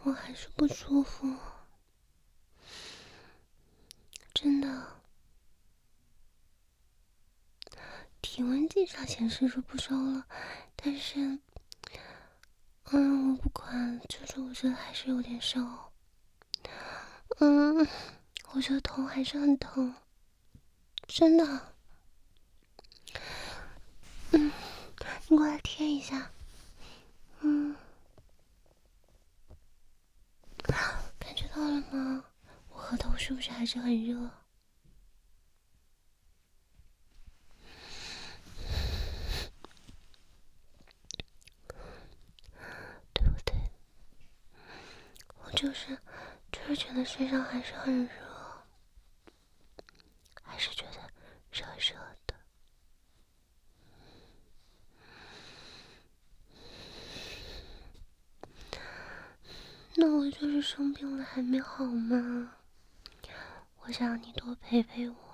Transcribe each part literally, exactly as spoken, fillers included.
我还是不舒服，真的。体温计上显示是不烧了，但是，嗯，我不管，就是我觉得还是有点烧。嗯，我觉得头还是很疼，真的。嗯，你过来贴一下。嗯，感觉到了吗？我额头是不是还是很热？对不对？我就是就是觉得身上还是很热，还是觉得热热的。那我就是生病了还没好吗？我想让你多陪陪我。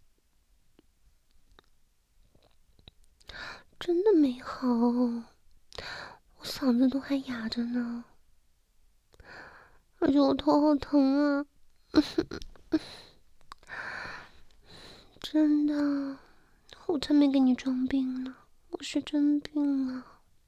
真的没好，我嗓子都还哑着呢，而且我头好疼啊！真的，我才没给你装病呢，我是真病了。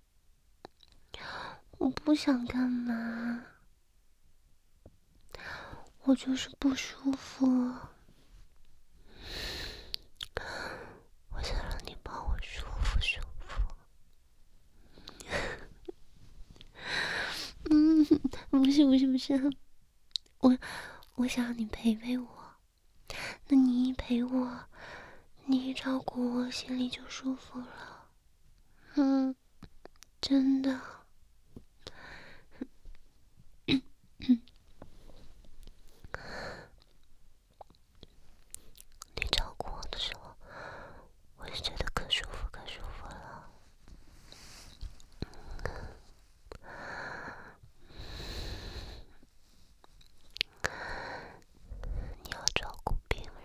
我不想干嘛，我就是不舒服。我想让你帮我舒服舒服。嗯，不是不是不是，我我想让你陪陪我。那你一陪我，你一照顾我，心里就舒服了。嗯，真的。你照顾我的时候，我就觉得可舒服可舒服了。你要照顾病人。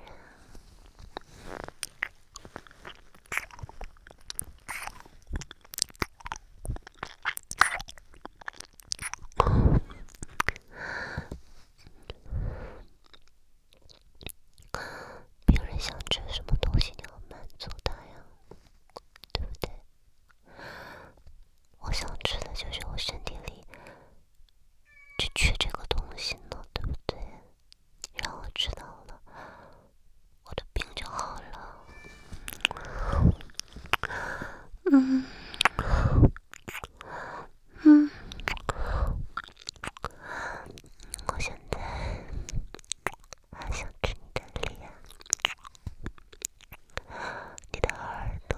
病人想吃什么东西，你要满足他呀，对不对？我想吃的就是我身体里就缺这个东西呢，对不对？让我知道了，我的病就好了。嗯嗯，我现在还想吃你的脸，你的耳朵。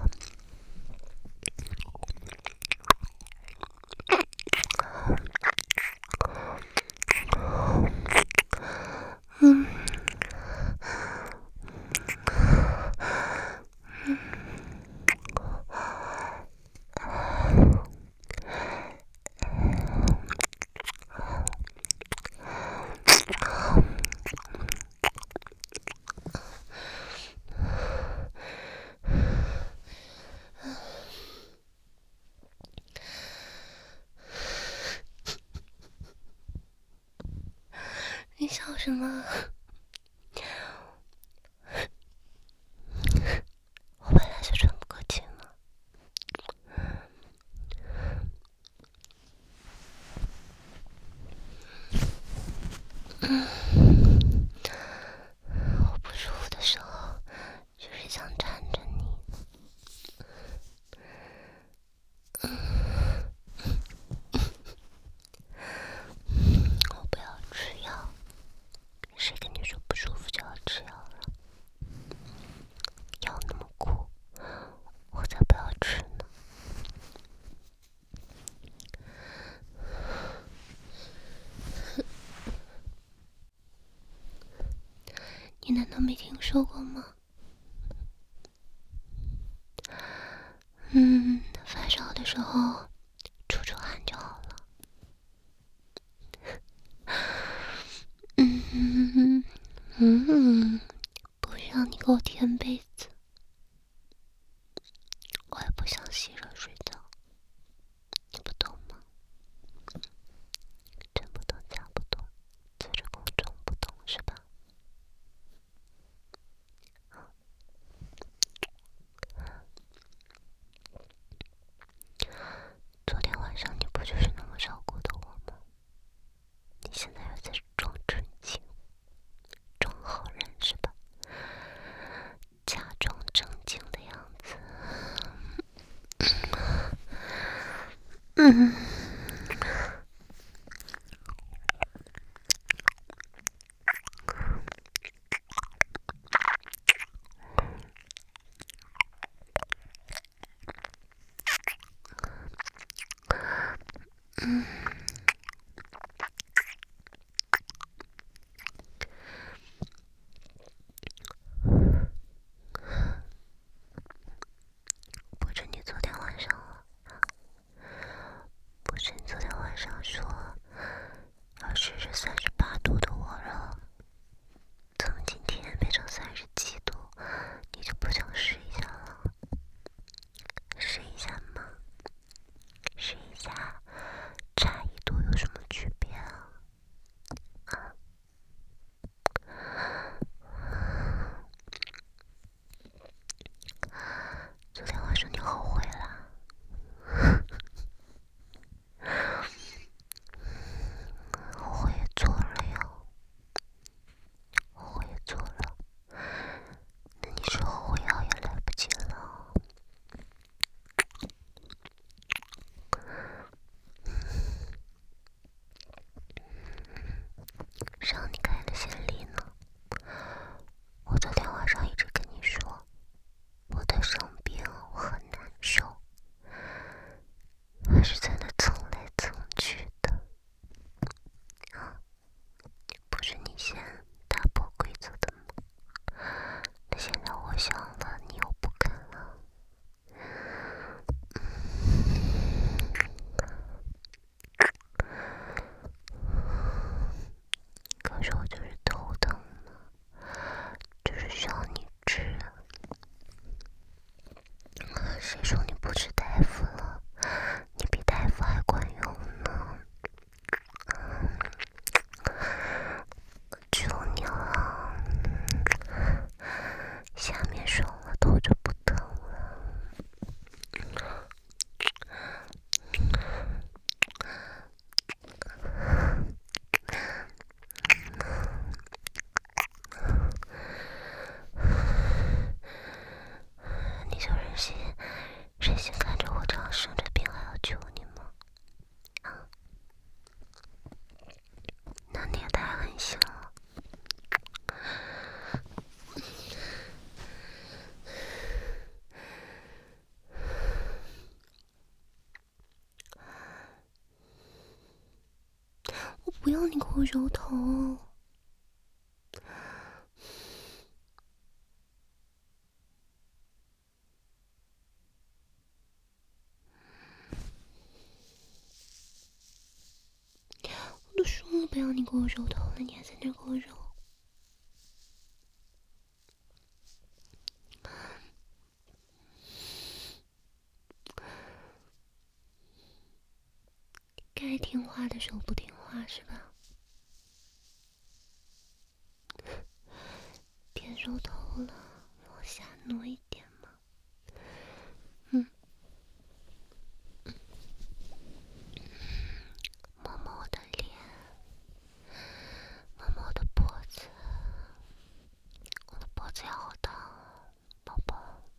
嗯。你笑什么？我本来就喘不过气了。我不舒服的时候，就是想缠着你。我不要吃药，谁跟你说不舒服就要吃药了？药那么苦，我才不要吃呢。你难道没听说过吗？嗯，发烧的时候出出汗就好了。嗯嗯嗯，不让你给我填被子，我也不想洗热水澡，你不懂吗？真嗯。嗯。不是你昨天晚上了，不是你昨天晚上说要试试三十八度的我了，怎么今天变成三十七度？你就不想试一下了？试一下嘛，试一下，差一度有什么区别啊？啊？昨天晚上你后悔了？后悔也做了哟，后悔也做了，那你说后悔药也来不及了。让你开了先例呢。我昨天晚上一直跟你说，我的生病我很难受，还是在那蹭来蹭去的啊，不是你先打破规则的吗？那现在我想了，你又不肯了。可是我就是头疼呢，就是需要你治。谁说你不吃大夫了？你比大夫还管用呢。求你了，下面爽了，头就不疼了。你就忍心忍心看着我这样生着病还要求你吗？啊？那你也太狠心了。我不要你给我揉头。我都说了不要你给我揉头了，你还在那给我揉。该听话的时候不听话是吧？别揉头了，往下挪一点嘛。嗯。摸摸我的脸，摸摸我的脖子，我的脖子也好烫啊，宝宝。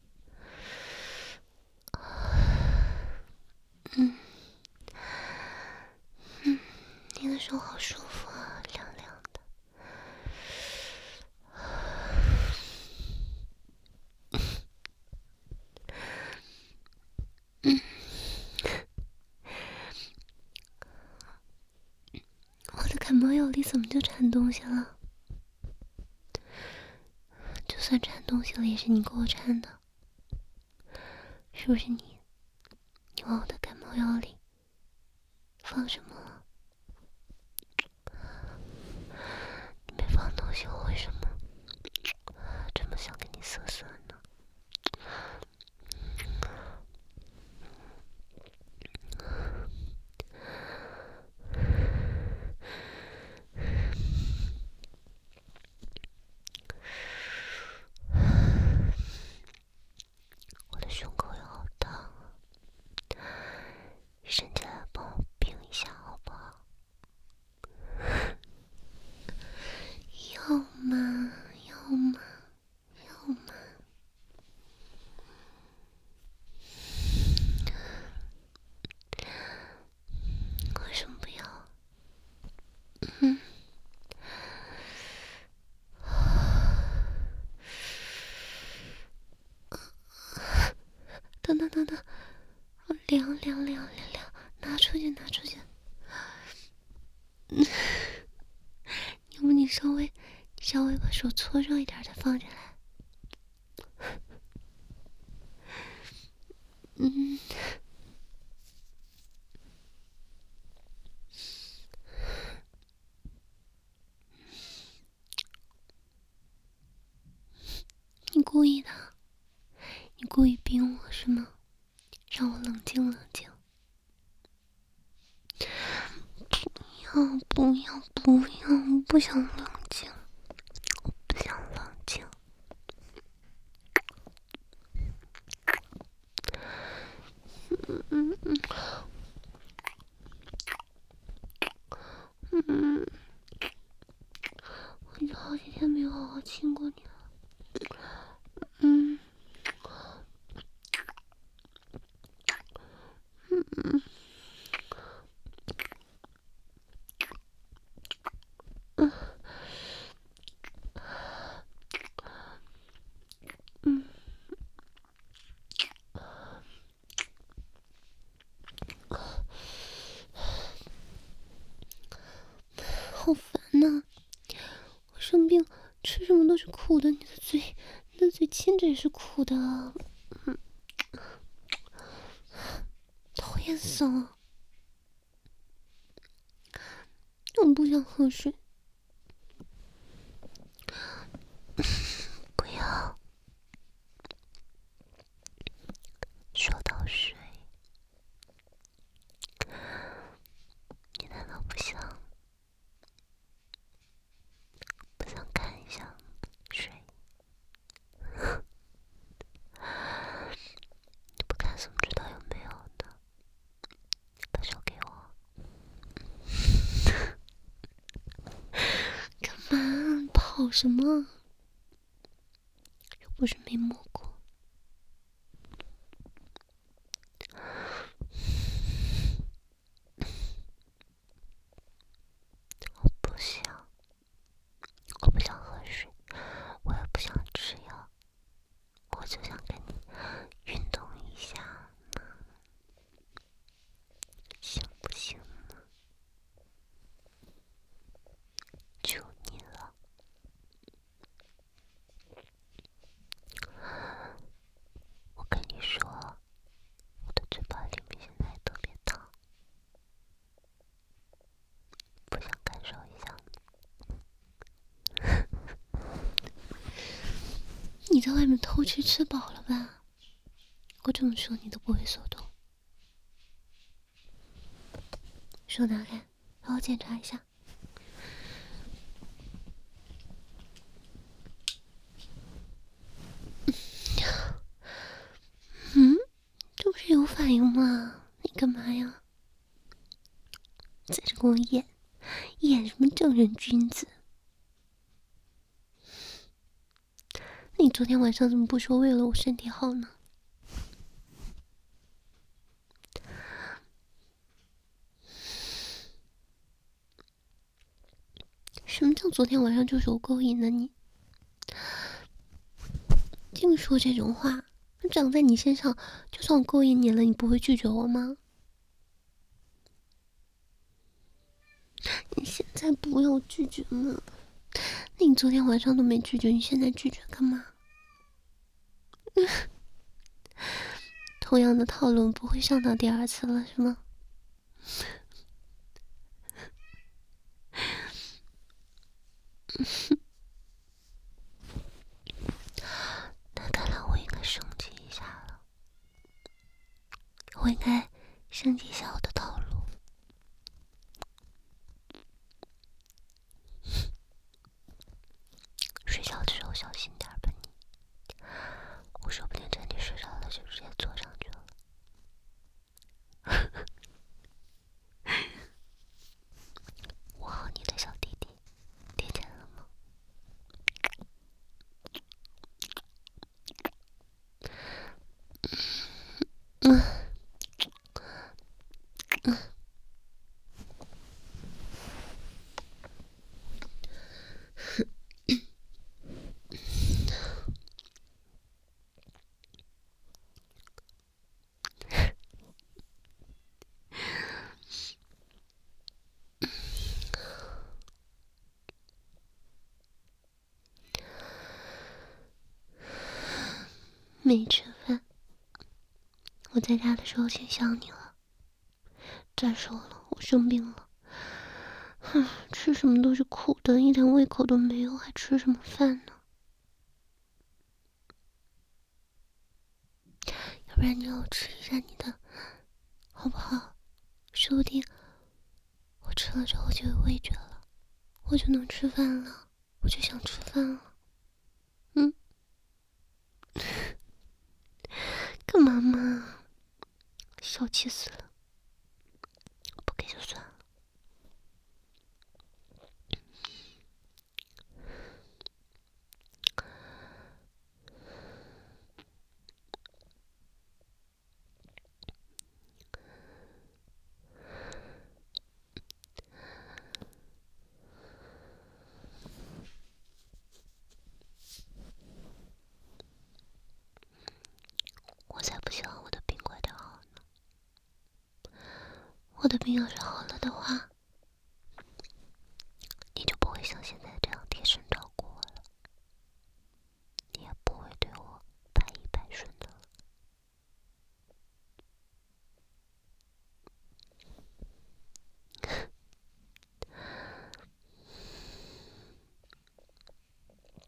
嗯。嗯，你的手好舒服啊，凉凉的。嗯。我的感冒药里怎么就掺东西了？就算掺东西了，也是你给我掺的，是不是你？你往我的感冒药里放什么了？你没放东西，我为什么这么想给你瑟瑟呢？我的胸口也好烫啊，伸起来帮我冰一下好不好？要吗？要吗？要吗？ 等等等等，凉凉凉凉凉，拿出去拿出去。嗯，要不你稍微稍微把手搓热一点再放进来。嗯。你故意的，你故意逼我是吗？让我冷静冷静。不要不要不要，我不想冷静，我不想冷静。嗯嗯嗯嗯，我已经好几天没有好好亲过你了。嗯嗯嗯嗯嗯，好烦呐！我生病吃什么都是苦的，你的嘴，你的嘴亲着也是苦的。嗯，讨厌死了！我不想喝水。不要说到水，你难道不想不想看一下水？你不看怎么知道有没有呢？把手给我。干嘛跑什么？又不是没摸过。我不想，我不想喝水，我也不想吃药，我就想跟你运动一下嘛，行不行呢？求你了。我跟你说，我的嘴巴里面现在特别烫，不想感受一下吗？你在外面偷吃吃饱了吧？我这么说你都不为所动。手拿开，让我检查一下。嗯，这不是有反应吗？你干嘛呀？在这跟我演演什么正人君子？你昨天晚上怎么不说为了我身体好呢？什么叫昨天晚上就说勾引了你？净说这种话，长在你身上，就算我勾引你了，你不会拒绝我吗？你现在不要拒绝嘛！那你昨天晚上都没拒绝，你现在拒绝干嘛？同样的套路不会上到第二次了，是吗？那看来我应该升级一下了，我应该升级一下我的套路。睡觉的时候小心点吧你，我说不定等你睡着了就直接坐上去了。我好你的小弟弟，听见了吗？嗯， 没吃饭。我在家的时候先想你了。再说了，我生病了，哼，吃什么都是苦的，一点胃口都没有，还吃什么饭呢？要不然你让我吃一下你的，好不好？说不定我吃了之后就有味觉了，我就能吃饭了，我就想吃饭了。嗯，干嘛嘛？小气死了！不给就算了。我才不希望我的病快点好呢。我的病要是好了的话，你就不会像现在这样贴身照顾我了，你也不会对我百依百顺的了。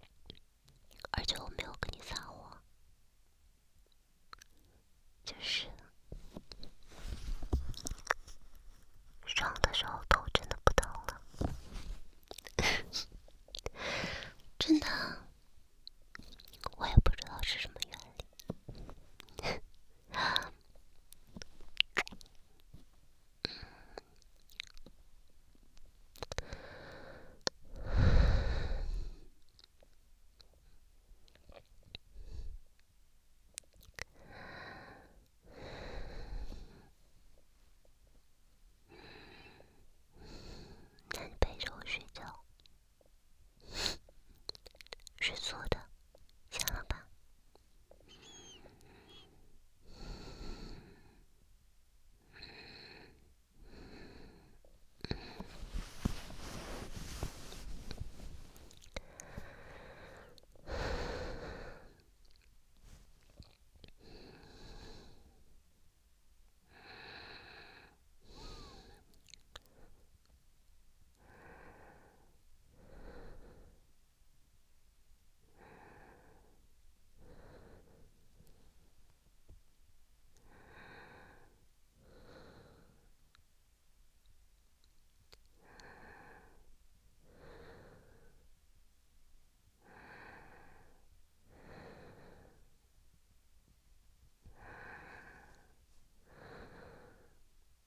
而且我没有跟你撒谎，就是